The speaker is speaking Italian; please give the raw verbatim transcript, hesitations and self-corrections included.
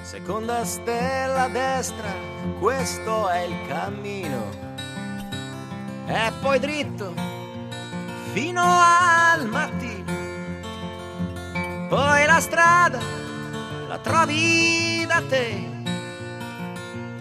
seconda stella a destra, questo è il cammino. E poi dritto fino al mattino. Poi la strada la trovi da te,